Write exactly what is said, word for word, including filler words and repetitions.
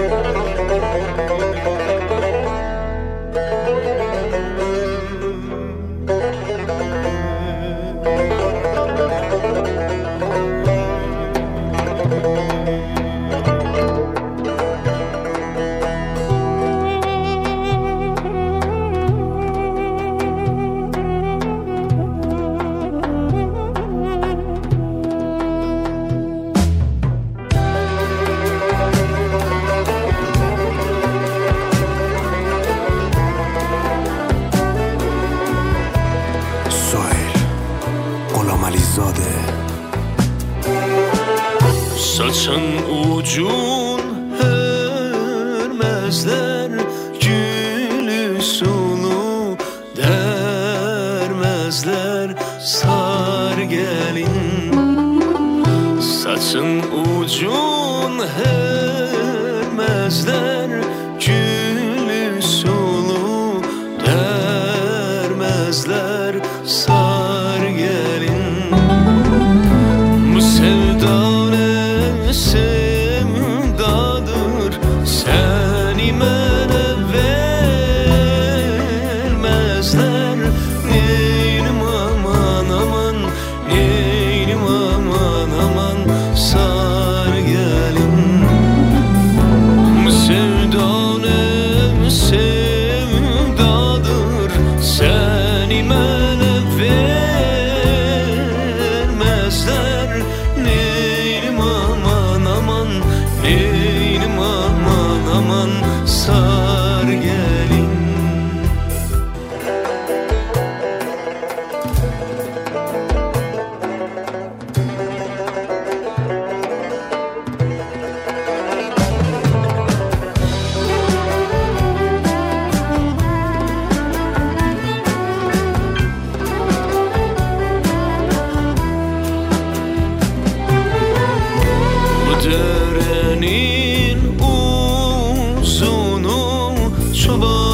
Saçın ucun hörmezler, gülü sulu dermezler, sar gelin. Saçın ucun hörmezler, gülü sulu dermezler, sar gelin. Bu sevda sevdadır, seni mənə vermezler. Neynim aman aman, neynim aman aman, sar gelin. Bu sevda ne sevdadır, seni mənə vermezler. Neynim aman aman, neynim aman aman, sar gelin. Dörenin uzunu çoban